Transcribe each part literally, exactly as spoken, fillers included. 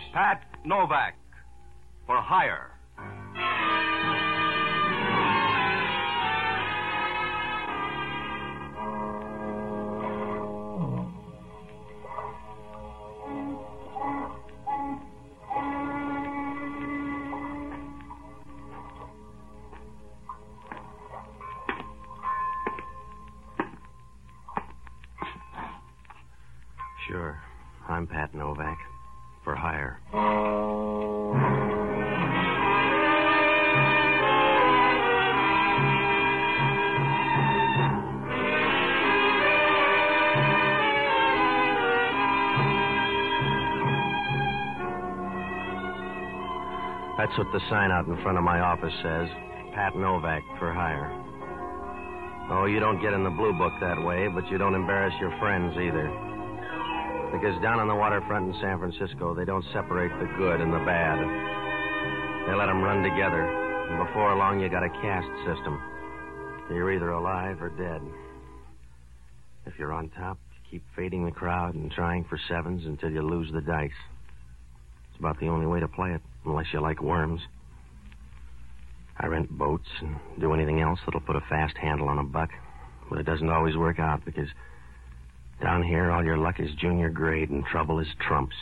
Pat Novak, for hire. Sure. I'm Pat Novak. For hire. That's what the sign out in front of my office says. Pat Novak, for hire. Oh, you don't get in the blue book that way, but you don't embarrass your friends either. Because down on the waterfront in San Francisco, they don't separate the good and the bad. They let them run together. And before long, you got a caste system. You're either alive or dead. If you're on top, you keep fading the crowd and trying for sevens until you lose the dice. It's about the only way to play it, unless you like worms. I rent boats and do anything else that'll put a fast handle on a buck. But it doesn't always work out because down here, all your luck is junior grade and trouble is trumps.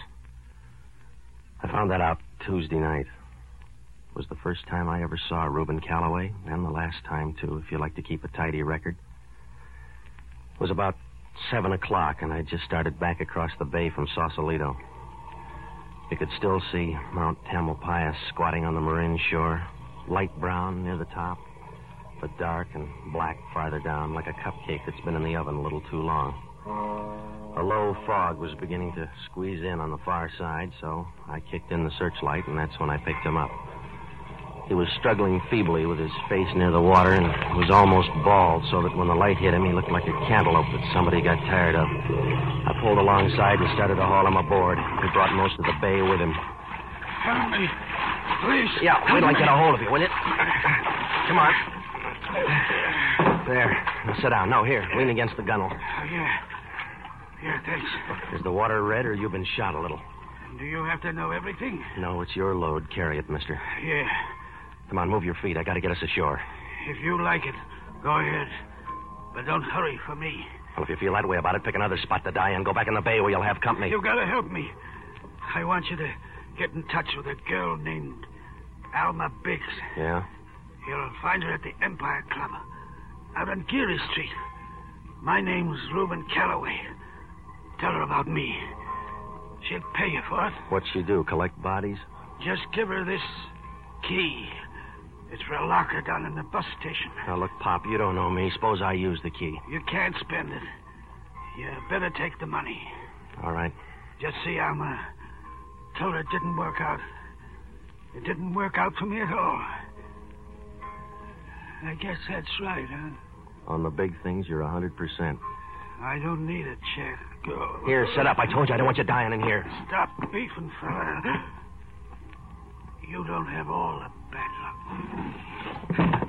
I found that out Tuesday night. It was the first time I ever saw Reuben Calloway, and the last time, too, if you like to keep a tidy record. It was about seven o'clock, and I just started back across the bay from Sausalito. You could still see Mount Tamalpais squatting on the Marin shore, light brown near the top, but dark and black farther down, like a cupcake that's been in the oven a little too long. A low fog was beginning to squeeze in on the far side, so I kicked in the searchlight, and that's when I picked him up. He was struggling feebly with his face near the water and was almost bald, so that when the light hit him, he looked like a cantaloupe that somebody got tired of. I pulled alongside and started to haul him aboard. He brought most of the bay with him. Help me. Please. Yeah, wait till I get a hold of you, will you? Come on. There. Now sit down. No, here. Lean against the gunwale. Oh, yeah. Yeah, thanks. Is the water red or you been shot a little? Do you have to know everything? No, it's your load. Carry it, mister. Yeah. Come on, move your feet. I got to get us ashore. If you like it, go ahead. But don't hurry for me. Well, if you feel that way about it, pick another spot to die in. Go back in the bay where you'll have company. You've got to help me. I want you to get in touch with a girl named Alma Biggs. Yeah? You'll find her at the Empire Club, out on Geary Street. My name's Reuben Calloway. Tell her about me. She'll pay you for it. What'd she do, collect bodies? Just give her this key. It's for a locker down in the bus station. Now, look, Pop, you don't know me. Suppose I use the key. You can't spend it. You better take the money. All right. Just see, Alma. Tell her it didn't work out. It didn't work out for me at all. I guess that's right, huh? On the big things, you're a hundred percent. I don't need a check. Go. Here, sit up. I told you I don't want you dying in here. Stop beefing, fella. You don't have all the bad luck.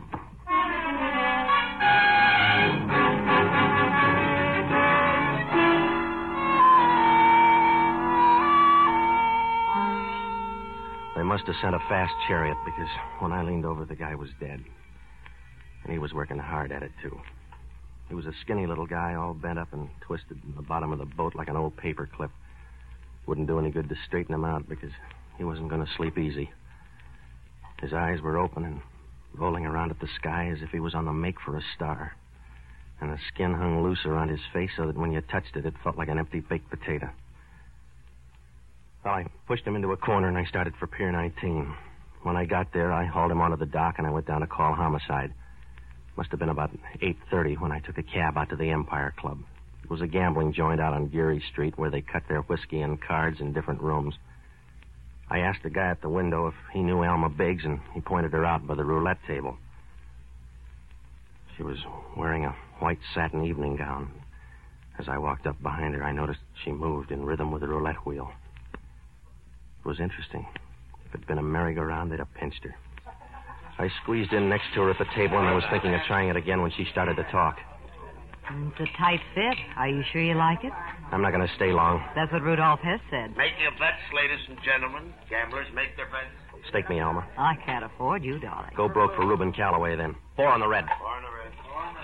They must have sent a fast chariot because when I leaned over, the guy was dead. And he was working hard at it, too. He was a skinny little guy, all bent up and twisted in the bottom of the boat like an old paper clip. Wouldn't do any good to straighten him out because he wasn't going to sleep easy. His eyes were open and rolling around at the sky as if he was on the make for a star. And the skin hung loose around his face so that when you touched it, it felt like an empty baked potato. Well, I pushed him into a corner and I started for Pier nineteen. When I got there, I hauled him onto the dock and I went down to call homicide. Must have been about eight thirty when I took a cab out to the Empire Club. It was a gambling joint out on Geary Street where they cut their whiskey and cards in different rooms. I asked the guy at the window if he knew Alma Biggs, and he pointed her out by the roulette table. She was wearing a white satin evening gown. As I walked up behind her, I noticed she moved in rhythm with the roulette wheel. It was interesting. If it'd been a merry-go-round, they'd have pinched her. I squeezed in next to her at the table, and I was thinking of trying it again when she started to talk. It's a tight fit. Are you sure you like it? I'm not going to stay long. That's what Rudolph Hess said. Make your bets, ladies and gentlemen. Gamblers make their bets. Stake me, Alma. I can't afford you, darling. Go broke for Reuben Calloway, then. Four on the red. Four on the red. Four on the red.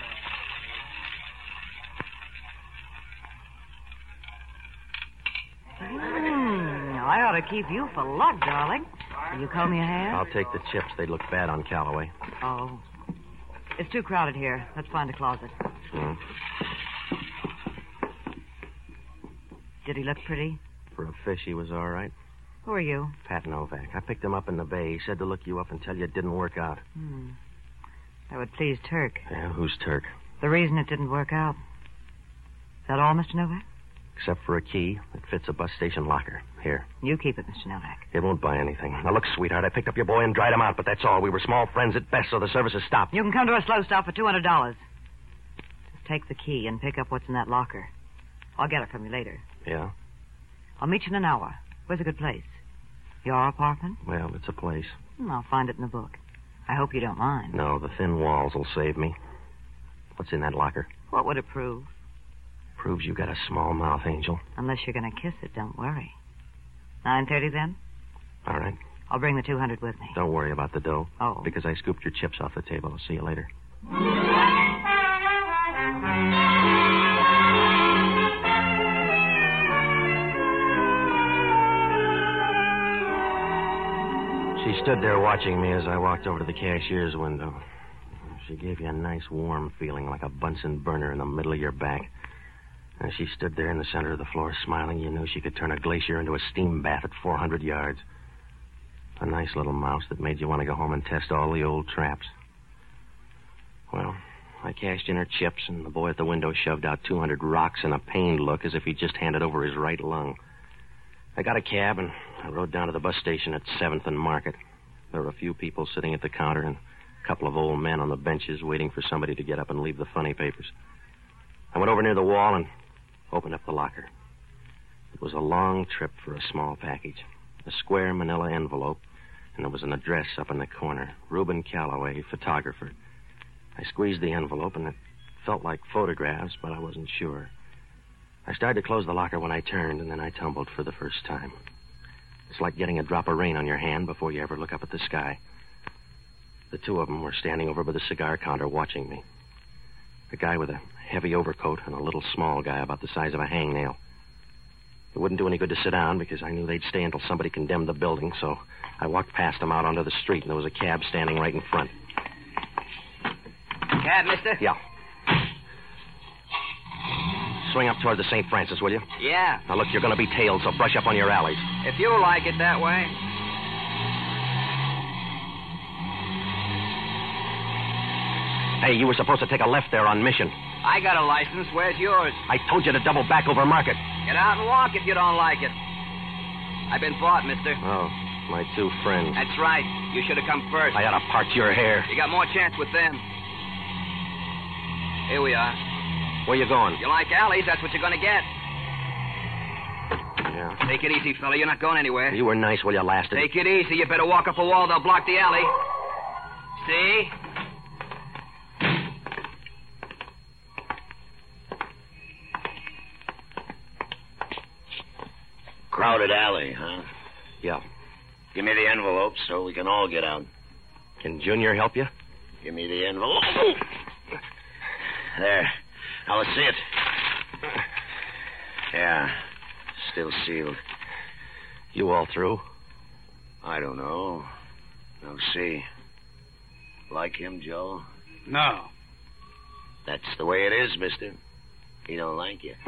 Hmm, I ought to keep you for luck, darling. Will you comb your hair? I'll take the chips. They'd look bad on Calloway. Oh. It's too crowded here. Let's find a closet. Hmm. Did he look pretty? For a fish, he was all right. Who are you? Pat Novak. I picked him up in the bay. He said to look you up and tell you it didn't work out. Hmm. That would please Turk. Yeah, who's Turk? The reason it didn't work out. Is that all, Mister Novak? Except for a key that fits a bus station locker. Here. You keep it, Mister Novak. It won't buy anything. Now, look, sweetheart, I picked up your boy and dried him out, but that's all. We were small friends at best, so the services stopped. You can come to a slow stop for two hundred dollars. Just take the key and pick up what's in that locker. I'll get it from you later. Yeah? I'll meet you in an hour. Where's a good place? Your apartment? Well, it's a place. Hmm, I'll find it in the book. I hope you don't mind. No, the thin walls will save me. What's in that locker? What would it prove? Proves you got a small mouth, Angel. Unless you're going to kiss it, don't worry. nine thirty then? All right. I'll bring the two hundred with me. Don't worry about the dough. Oh. Because I scooped your chips off the table. I'll see you later. She stood there watching me as I walked over to the cashier's window. She gave you a nice warm feeling like a Bunsen burner in the middle of your back. As she stood there in the center of the floor smiling, you knew she could turn a glacier into a steam bath at four hundred yards. A nice little mouse that made you want to go home and test all the old traps. Well, I cashed in her chips, and the boy at the window shoved out two hundred rocks and a pained look as if he'd just handed over his right lung. I got a cab, and I rode down to the bus station at seventh and Market. There were a few people sitting at the counter and a couple of old men on the benches waiting for somebody to get up and leave the funny papers. I went over near the wall and opened up the locker. It was a long trip for a small package. A square manila envelope, and there was an address up in the corner. Reuben Calloway, photographer. I squeezed the envelope, and it felt like photographs, but I wasn't sure. I started to close the locker when I turned, and then I tumbled for the first time. It's like getting a drop of rain on your hand before you ever look up at the sky. The two of them were standing over by the cigar counter watching me. The guy with a heavy overcoat and a little small guy about the size of a hangnail. It wouldn't do any good to sit down because I knew they'd stay until somebody condemned the building, so I walked past them out onto the street, and there was a cab standing right in front. Cab, mister? Yeah. Swing up toward the Saint Francis, will you? Yeah. Now, look, you're going to be tailed, so brush up on your alleys. If you like it that way. Hey, you were supposed to take a left there on Mission. I got a license. Where's yours? I told you to double back over Market. Get out and walk if you don't like it. I've been bought, mister. Oh, my two friends. That's right. You should have come first. I ought to part your hair. You got more chance with them. Here we are. Where you going? You like alleys, that's what you're going to get. Yeah. Take it easy, fella. You're not going anywhere. You were nice while you lasted. Take it easy. You better walk up a wall. They'll block the alley. See? Crowded alley, huh? Yeah. Give me the envelope so we can all get out. Can Junior help you? Give me the envelope. There. Now let's see it. Yeah. Still sealed. You all through? I don't know. Now see. Like him, Joe? No. That's the way it is, mister. He don't like you.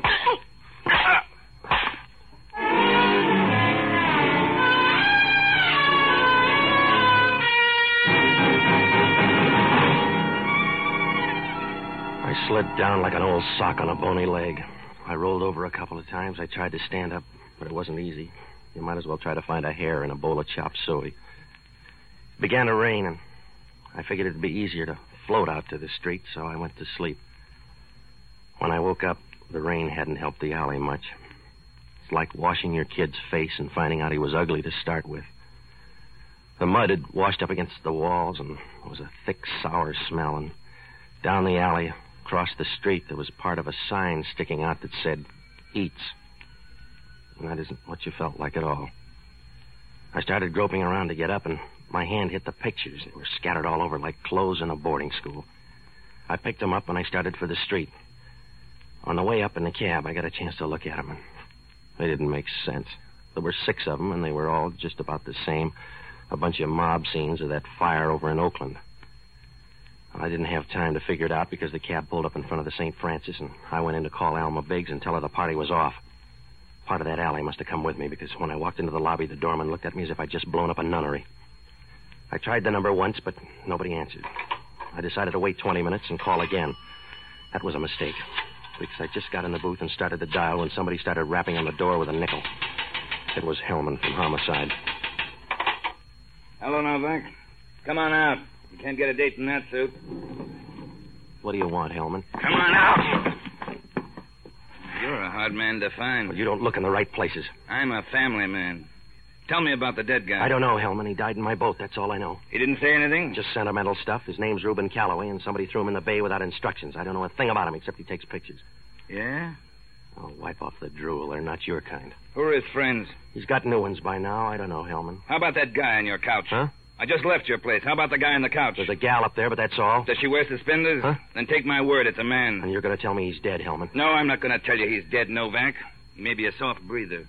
I slid down like an old sock on a bony leg. I rolled over a couple of times. I tried to stand up, but it wasn't easy. You might as well try to find a hair in a bowl of chopped suey. It began to rain, and I figured it'd be easier to float out to the street, so I went to sleep. When I woke up, the rain hadn't helped the alley much. It's like washing your kid's face and finding out he was ugly to start with. The mud had washed up against the walls, and there was a thick, sour smell, and down the alley, across the street, there was part of a sign sticking out that said, Eats. And that isn't what you felt like at all. I started groping around to get up, and my hand hit the pictures. They were scattered all over like clothes in a boarding school. I picked them up, and I started for the street. On the way up in the cab, I got a chance to look at them, and they didn't make sense. There were six of them, and they were all just about the same. A bunch of mob scenes of that fire over in Oakland. I didn't have time to figure it out because the cab pulled up in front of the Saint Francis, and I went in to call Alma Biggs and tell her the party was off. Part of that alley must have come with me because when I walked into the lobby, the doorman looked at me as if I'd just blown up a nunnery. I tried the number once, but nobody answered. I decided to wait twenty minutes and call again. That was a mistake because I just got in the booth and started to dial when somebody started rapping on the door with a nickel. It was Hellman from Homicide. Hello, Novak. Come on out. You can't get a date in that suit. What do you want, Hellman? Come on out. You're a hard man to find. Well, you don't look in the right places. I'm a family man. Tell me about the dead guy. I don't know, Hellman. He died in my boat. That's all I know. He didn't say anything? Just sentimental stuff. His name's Reuben Calloway, and somebody threw him in the bay without instructions. I don't know a thing about him except he takes pictures. Yeah? Oh, wipe off the drool. They're not your kind. Who are his friends? He's got new ones by now. I don't know, Hellman. How about that guy on your couch? Huh? I just left your place. How about the guy on the couch? There's a gal up there, but that's all. Does she wear suspenders? Huh? Then take my word, it's a man. And you're going to tell me he's dead, Hellman? No, I'm not going to tell you he's dead, Novak. He may be a soft breather.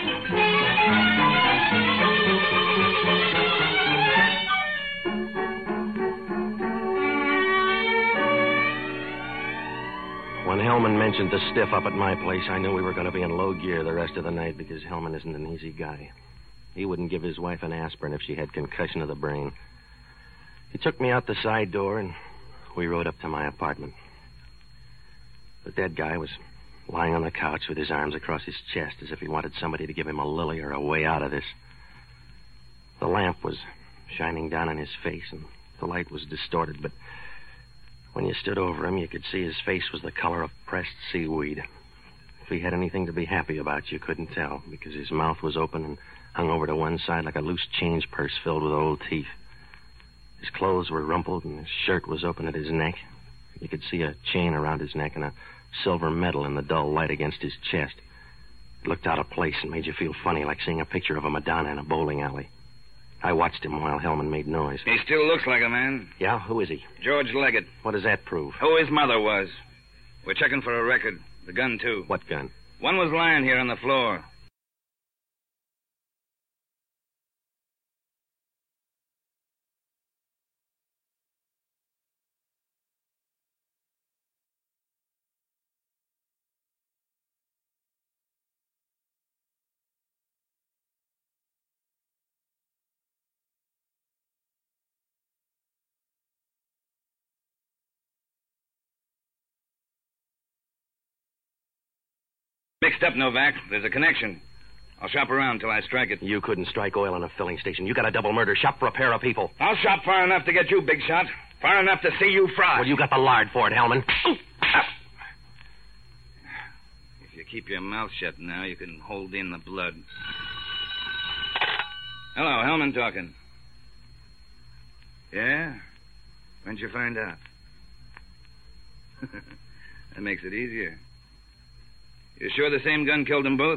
When Hellman mentioned the stiff up at my place, I knew we were going to be in low gear the rest of the night because Hellman isn't an easy guy. He wouldn't give his wife an aspirin if she had concussion of the brain. He took me out the side door, and we rode up to my apartment. The dead guy was lying on the couch with his arms across his chest as if he wanted somebody to give him a lily or a way out of this. The lamp was shining down on his face, and the light was distorted, but when you stood over him, you could see his face was the color of pressed seaweed. If he had anything to be happy about, you couldn't tell, because his mouth was open and hung over to one side like a loose change purse filled with old teeth. His clothes were rumpled, and his shirt was open at his neck. You could see a chain around his neck and a silver medal in the dull light against his chest. It looked out of place and made you feel funny, like seeing a picture of a Madonna in a bowling alley. I watched him while Hellman made noise. He still looks like a man. Yeah? Who is he? George Leggett. What does that prove? Who his mother was. We're checking for a record. The gun, too. What gun? One was lying here on the floor. Mixed up, Novak. There's a connection. I'll shop around till I strike it. You couldn't strike oil in a filling station. You got a double murder. Shop for a pair of people. I'll shop far enough to get you, big shot. Far enough to see you fry. Well, you got the lard for it, Hellman. If you keep your mouth shut now, you can hold in the blood. Hello, Hellman talking. Yeah? When'd you find out? That makes it easier. You sure the same gun killed them both?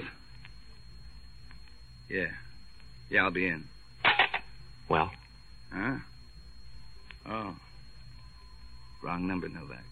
Yeah. Yeah, I'll be in. Well? Huh? Oh. Wrong number, Novak.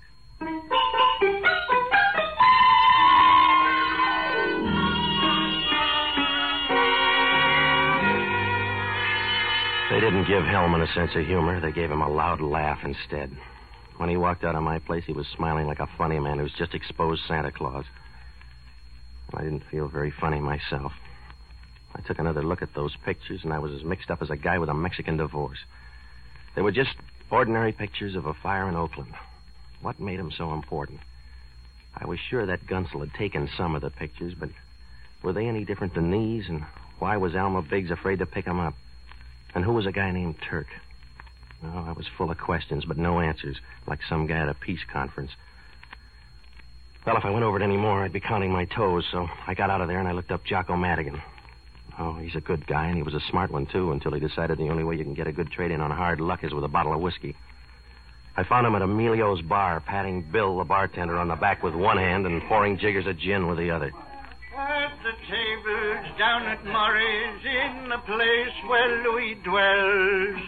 They didn't give Hellman a sense of humor. They gave him a loud laugh instead. When he walked out of my place, he was smiling like a funny man who's just exposed Santa Claus. I didn't feel very funny myself. I took another look at those pictures, and I was as mixed up as a guy with a Mexican divorce. They were just ordinary pictures of a fire in Oakland. What made them so important? I was sure that Gunsel had taken some of the pictures, but were they any different than these? And why was Alma Biggs afraid to pick them up? And who was a guy named Turk? Oh, I was full of questions, but no answers, like some guy at a peace conference. Well, if I went over it any more, I'd be counting my toes, so I got out of there and I looked up Jocko Madigan. Oh, he's a good guy, and he was a smart one, too, until he decided the only way you can get a good trade-in on hard luck is with a bottle of whiskey. I found him at Emilio's bar, patting Bill, the bartender, on the back with one hand and pouring jiggers of gin with the other. At the tables down at Murray's, in the place where Louis dwells.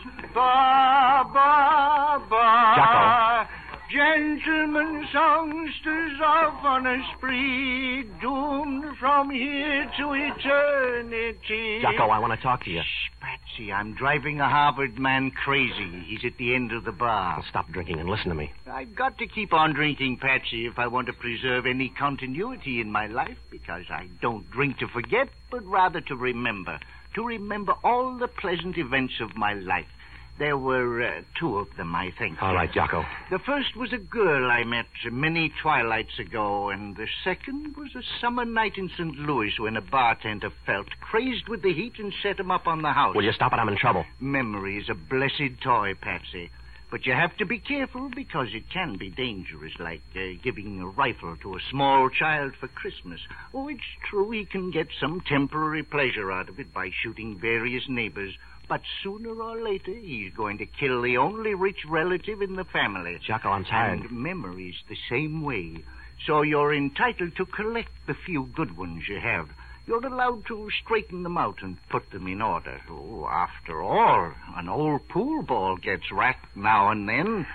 Ba, ba, ba. Jocko. Gentlemen songsters off on a spree, doomed from here to eternity. Jocko, I want to talk to you. Shh, Patsy, I'm driving a Harvard man crazy. He's at the end of the bar. Well, stop drinking and listen to me. I've got to keep on drinking, Patsy, if I want to preserve any continuity in my life, because I don't drink to forget, but rather to remember. To remember all the pleasant events of my life. There were uh, two of them, I think. All right, Jocko. The first was a girl I met many twilights ago, and the second was a summer night in Saint Louis when a bartender felt crazed with the heat and set him up on the house. Will you stop it? I'm in trouble. Memory is a blessed toy, Patsy. But you have to be careful because it can be dangerous, like uh, giving a rifle to a small child for Christmas. Oh, it's true he can get some temporary pleasure out of it by shooting various neighbors. But sooner or later, he's going to kill the only rich relative in the family. Jocko, I'm tired. And memory's the same way. So you're entitled to collect the few good ones you have. You're allowed to straighten them out and put them in order. Oh, after all, an old pool ball gets racked now and then.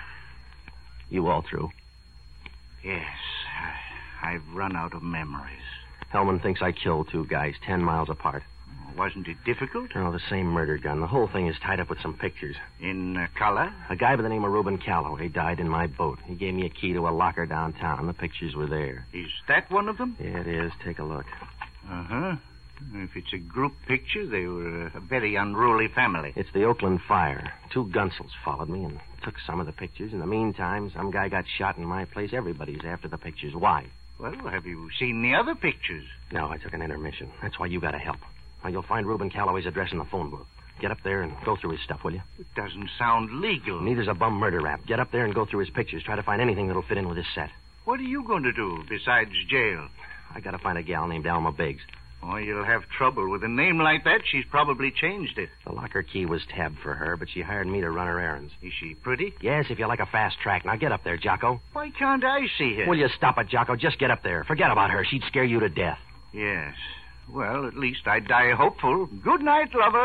You all through? Yes, I, I've run out of memories. Hellman thinks I killed two guys ten miles apart. Wasn't it difficult? Oh, the same murder gun. The whole thing is tied up with some pictures. In uh, color? A guy by the name of Reuben Calloway died in my boat. He gave me a key to a locker downtown. The pictures were there. Is that one of them? Yeah, it is. Take a look. Uh-huh. If it's a group picture, they were a very unruly family. It's the Oakland fire. Two gunsels followed me and took some of the pictures. In the meantime, some guy got shot in my place. Everybody's after the pictures. Why? Well, have you seen the other pictures? No, I took an intermission. That's why you got to help. Now, you'll find Reuben Calloway's address in the phone book. Get up there and go through his stuff, will you? It doesn't sound legal. Neither's a bum murder rap. Get up there and go through his pictures. Try to find anything that'll fit in with his set. What are you going to do besides jail? I got to find a gal named Alma Biggs. Oh, you'll have trouble. With a name like that, she's probably changed it. The locker key was tabbed for her, but she hired me to run her errands. Is she pretty? Yes, if you like a fast track. Now get up there, Jocko. Why can't I see her? Will you stop it, Jocko? Just get up there. Forget about her. She'd scare you to death. Yes. Well, at least I die hopeful. Good night, lover.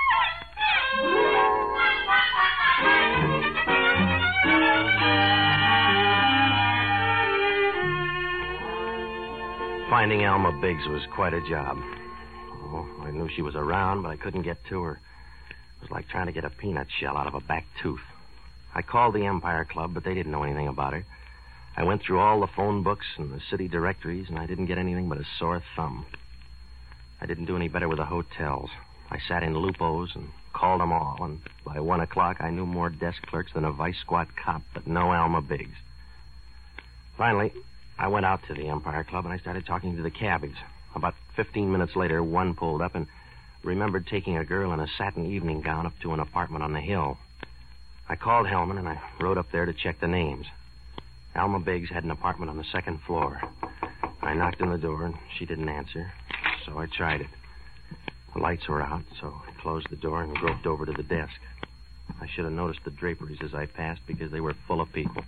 Finding Alma Biggs was quite a job. Oh, I knew she was around, but I couldn't get to her. It was like trying to get a peanut shell out of a back tooth. I called the Empire Club, but they didn't know anything about her. I went through all the phone books and the city directories, and I didn't get anything but a sore thumb. I didn't do any better with the hotels. I sat in Lupo's and called them all, and by one o'clock I knew more desk clerks than a vice squad cop, but no Alma Biggs. Finally, I went out to the Empire Club and I started talking to the cabbies. About fifteen minutes later, one pulled up and remembered taking a girl in a satin evening gown up to an apartment on the hill. I called Hellman and I rode up there to check the names. Alma Biggs had an apartment on the second floor. I knocked on the door and she didn't answer, so I tried it. The lights were out, so I closed the door and groped over to the desk. I should have noticed the draperies as I passed because they were full of people.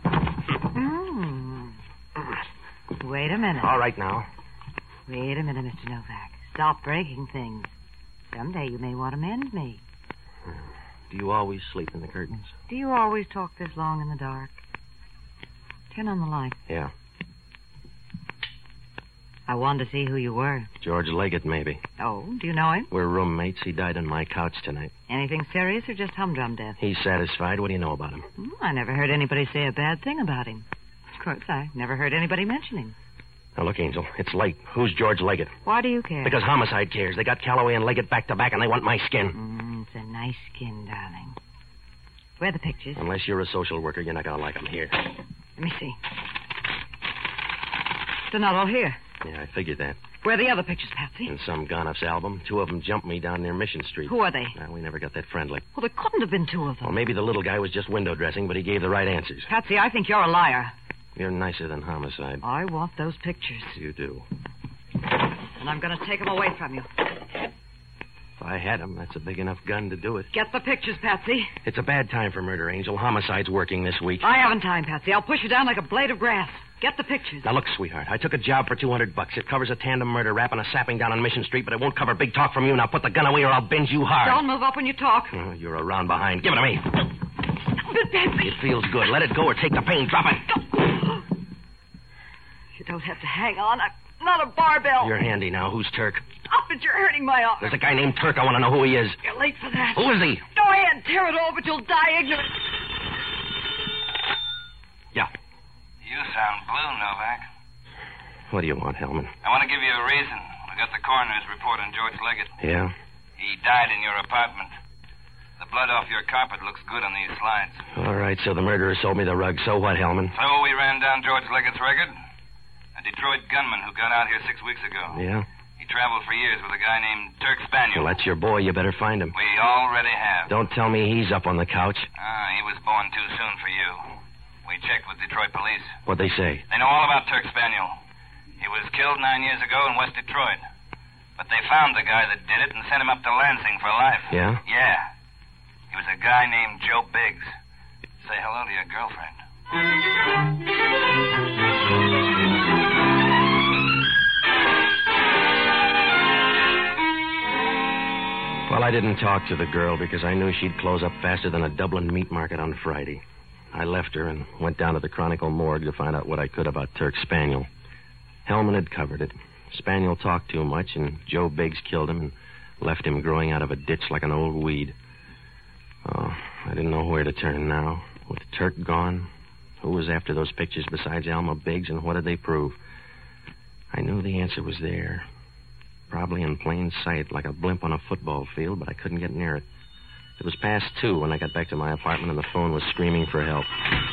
Mm. Wait a minute. All right now. Wait a minute, Mister Novak. Stop breaking things. Someday you may want to mend me. Do you always sleep in the curtains? Do you always talk this long in the dark? Turn on the light. Yeah. I wanted to see who you were. George Leggett, maybe. Oh, do you know him? We're roommates. He died on my couch tonight. Anything serious or just humdrum death? He's satisfied. What do you know about him? Hmm, I never heard anybody say a bad thing about him. Of course, I never heard anybody mention him. Now, look, Angel, it's late. Who's George Leggett? Why do you care? Because homicide cares. They got Calloway and Leggett back to back, and they want my skin. Mm, it's a nice skin, darling. Where are the pictures? Unless you're a social worker, you're not going to like them. Here. Let me see. They're not all here. Yeah, I figured that. Where are the other pictures, Patsy? In some Gonoff's album. Two of them jumped me down near Mission Street. Who are they? Well, we never got that friendly. Well, there couldn't have been two of them. Well, maybe the little guy was just window dressing, but he gave the right answers. Patsy, I think you're a liar. You're nicer than homicide. I want those pictures. You do. And I'm going to take them away from you. If I had him, that's a big enough gun to do it. Get the pictures, Patsy. It's a bad time for murder, Angel. Homicide's working this week. I haven't time, Patsy. I'll push you down like a blade of grass. Get the pictures. Now, look, sweetheart. I took a job for two hundred bucks. It covers a tandem murder rap and a sapping down on Mission Street, but it won't cover big talk from you. Now, put the gun away or I'll binge you hard. Don't move up when you talk. Oh, you're around behind. Give it to me. But, Patsy. It feels good. Let it go or take the pain. Drop it. You don't have to hang on. I'm not a barbell. You're handy now. Who's Turk? Stop it. You're hurting my arm. There's a guy named Turk. I want to know who he is. You're late for that. Who is he? Go ahead. Tear it all, but you'll die ignorant. Yeah. You sound blue, Novak. What do you want, Hellman? I want to give you a reason. I got the coroner's report on George Leggett. Yeah? He died in your apartment. The blood off your carpet looks good on these slides. All right, so the murderer sold me the rug. So what, Hellman? So we ran down George Leggett's record. A Detroit gunman who got out here six weeks ago. Yeah? He traveled for years with a guy named Turk Spaniel. Well, that's your boy. You better find him. We already have. Don't tell me he's up on the couch. Ah, he was born too soon for you. We checked with Detroit police. What'd they say? They know all about Turk Spaniel. He was killed nine years ago in West Detroit. But they found the guy that did it and sent him up to Lansing for life. Yeah? Yeah. He was a guy named Joe Biggs. Say hello to your girlfriend. Well, I didn't talk to the girl because I knew she'd close up faster than a Dublin meat market on Friday. I left her and went down to the Chronicle morgue to find out what I could about Turk Spaniel. Hellman had covered it. Spaniel talked too much, and Joe Biggs killed him and left him growing out of a ditch like an old weed. Oh, I didn't know where to turn now. With Turk gone, who was after those pictures besides Alma Biggs, and what did they prove? I knew the answer was there. Probably in plain sight, like a blimp on a football field, but I couldn't get near it. It was past two when I got back to my apartment, and the phone was screaming for help.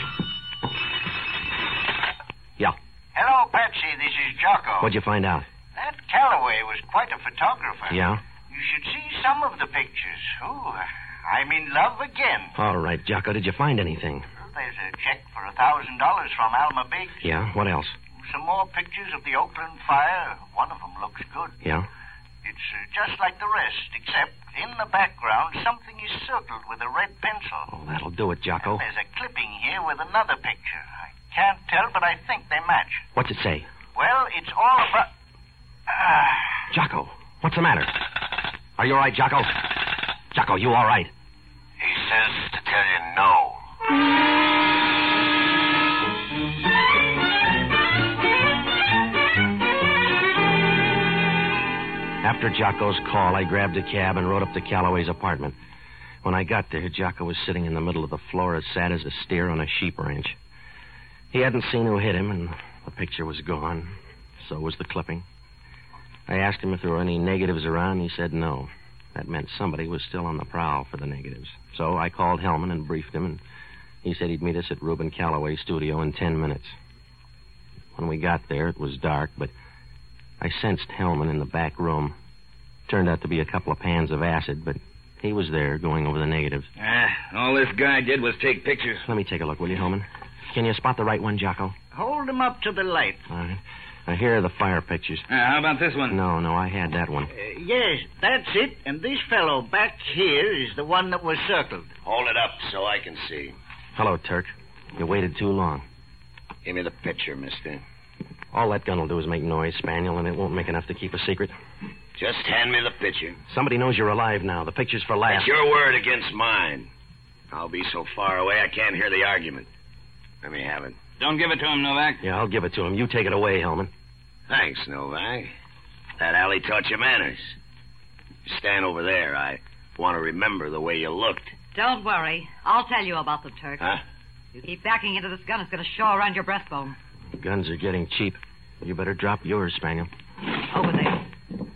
Yeah. Hello, Patsy. This is Jocko. What'd you find out? That Calloway was quite a photographer. Yeah? You should see some of the pictures. Oh, I'm in love again. All right, Jocko, did you find anything? Well, there's a check for a thousand dollars from Alma Biggs. Yeah? What else? Some more pictures of the Oakland fire. One of them looks good. Yeah? It's uh, just like the rest, except in the background, something is circled with a red pencil. Oh, that'll do it, Jocko. And there's a clipping here with another picture. I can't tell, but I think they match. What's it say? Well, it's all about... Ah. Jocko, what's the matter? Are you all right, Jocko? Jocko, you all right? He says to tell you no. After Jocko's call, I grabbed a cab and rode up to Calloway's apartment. When I got there, Jocko was sitting in the middle of the floor as sad as a steer on a sheep ranch. He hadn't seen who hit him, and the picture was gone. So was the clipping. I asked him if there were any negatives around. He said no. That meant somebody was still on the prowl for the negatives. So I called Hellman and briefed him, and he said he'd meet us at Reuben Calloway's studio in ten minutes. When we got there, it was dark, but I sensed Hellman in the back room. Turned out to be a couple of pans of acid, but he was there going over the negatives. Ah, all this guy did was take pictures. Let me take a look, will you, Hellman? Can you spot the right one, Jocko? Hold him up to the light. All right. Now, here are the fire pictures. Uh, how about this one? No, no, I had that one. Uh, yes, that's it. And this fellow back here is the one that was circled. Hold it up so I can see. Hello, Turk. You waited too long. Give me the picture, mister. All that gun will do is make noise, Spaniel, and it won't make enough to keep a secret. Just hand me the picture. Somebody knows you're alive now. The picture's for laughs. It's your word against mine. I'll be so far away I can't hear the argument. Let me have it. Don't give it to him, Novak. Yeah, I'll give it to him. You take it away, Hellman. Thanks, Novak. That alley taught you manners. You stand over there. I want to remember the way you looked. Don't worry. I'll tell you about them, Turk. Huh? You keep backing into this gun, it's going to show around your breastbone. Guns are getting cheap. You better drop yours, Spaniel. Over there.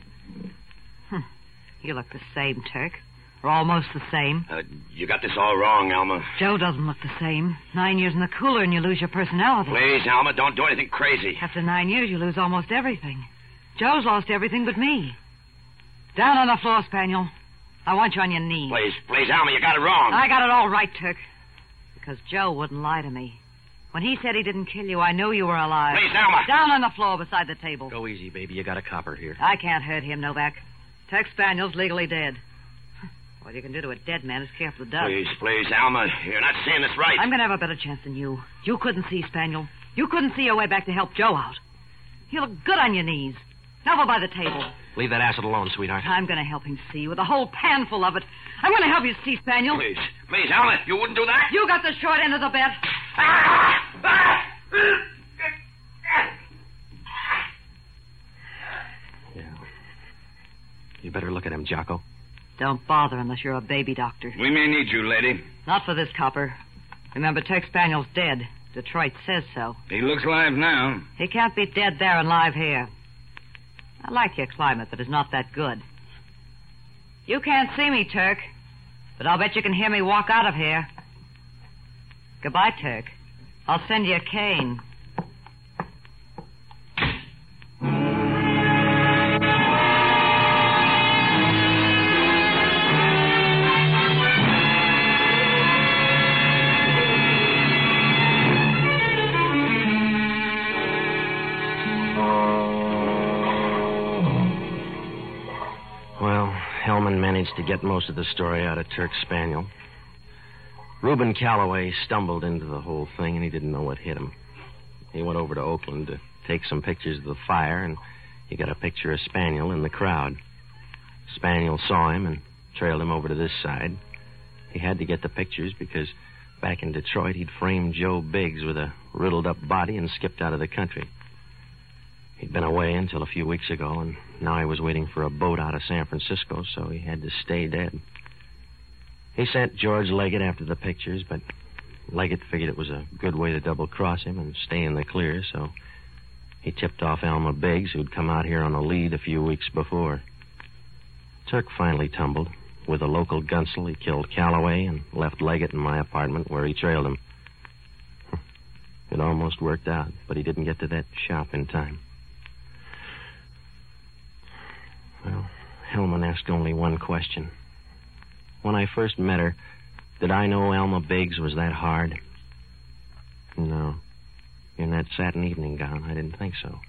Hm. You look the same, Turk. Or almost the same. Uh, you got this all wrong, Alma. Joe doesn't look the same. Nine years in the cooler and you lose your personality. Please, Alma, don't do anything crazy. After nine years, you lose almost everything. Joe's lost everything but me. Down on the floor, Spaniel. I want you on your knees. Please, please, Alma, you got it wrong. I got it all right, Turk. Because Joe wouldn't lie to me. When he said he didn't kill you, I knew you were alive. Please, Alma. Down on the floor beside the table. Go easy, baby. You got a copper here. I can't hurt him, Novak. Tex Spaniel's legally dead. What you can do to a dead man is care for the dog. Please, please, Alma. You're not seeing this right. I'm going to have a better chance than you. You couldn't see Spaniel. You couldn't see your way back to help Joe out. You look good on your knees. Now over by the table. Leave that acid alone, sweetheart. I'm going to help him see with a whole pan full of it. I'm going to help you see Spaniel. Please, please, Alma, you wouldn't do that? You got the short end of the bet. Yeah. You better look at him, Jocko. Don't bother unless you're a baby doctor. We may need you, lady. Not for this copper. Remember, Tex Spaniel's dead. Detroit says so. He looks live now. He can't be dead there and live here. I like your climate, but it's not that good. You can't see me, Turk, but I'll bet you can hear me walk out of here. Goodbye, Turk. I'll send you a cane. Hellman managed to get most of the story out of Turk Spaniel. Reuben Calloway stumbled into the whole thing, and he didn't know what hit him. He went over to Oakland to take some pictures of the fire, and he got a picture of Spaniel in the crowd. Spaniel saw him and trailed him over to this side. He had to get the pictures because back in Detroit, he'd framed Joe Biggs with a riddled-up body and skipped out of the country. He'd been away until a few weeks ago, and now he was waiting for a boat out of San Francisco, so he had to stay dead. He sent George Leggett after the pictures, but Leggett figured it was a good way to double-cross him and stay in the clear, so he tipped off Alma Biggs, who'd come out here on a lead a few weeks before. Turk finally tumbled. With a local gunsel, he killed Calloway and left Leggett in my apartment where he trailed him. It almost worked out, but he didn't get to that shop in time. Well, Hellman asked only one question. When I first met her, did I know Alma Biggs was that hard? No. In that satin evening gown, I didn't think so.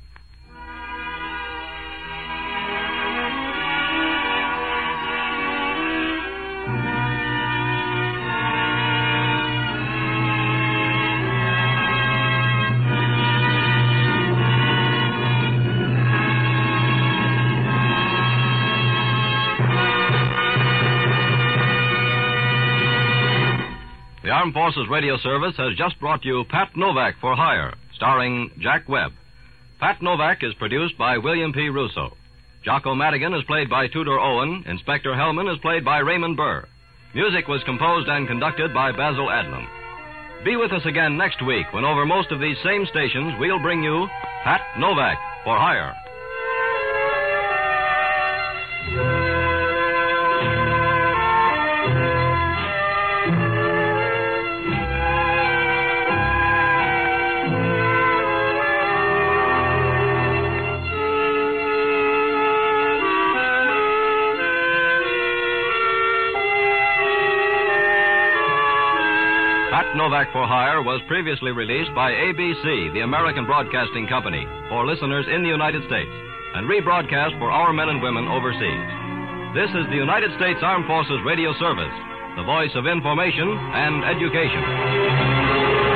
The Armed Forces Radio Service has just brought you Pat Novak for Hire, starring Jack Webb. Pat Novak is produced by William P. Russo. Jocko Madigan is played by Tudor Owen. Inspector Hellman is played by Raymond Burr. Music was composed and conducted by Basil Adlam. Be with us again next week when over most of these same stations we'll bring you Pat Novak for Hire. Pat Novak for Hire was previously released by A B C, the American Broadcasting Company, for listeners in the United States, and rebroadcast for our men and women overseas. This is the United States Armed Forces Radio Service, the voice of information and education.